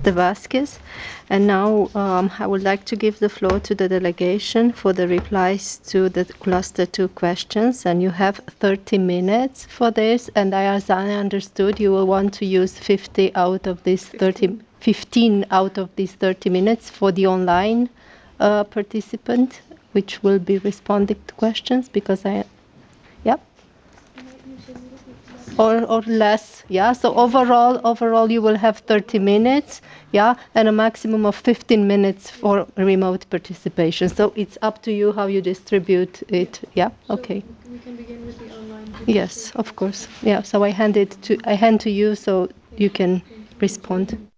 De Vasquez. And now I would like to give the floor to the delegation for the replies to the cluster 2 questions. And you have 30 minutes for this. And as I understood, you will want to use 15 out of these 30 minutes for the online participant, which will be responding to questions, because yeah. Or less, yeah. So overall you will have 30 minutes, yeah, and a maximum of 15 minutes for remote participation. So it's up to you how you distribute it, yeah. Okay. So we can begin with the online. Yes, of course. Yeah. So I hand to you so you can respond.